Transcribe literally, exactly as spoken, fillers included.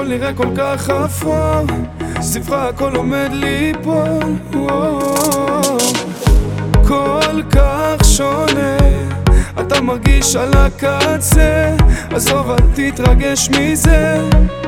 נראה כל כך אפור, סביבך הכל עומד ליפול, כל כך שונה, אתה מרגיש על הקצה, עזוב אל תתרגש מזה.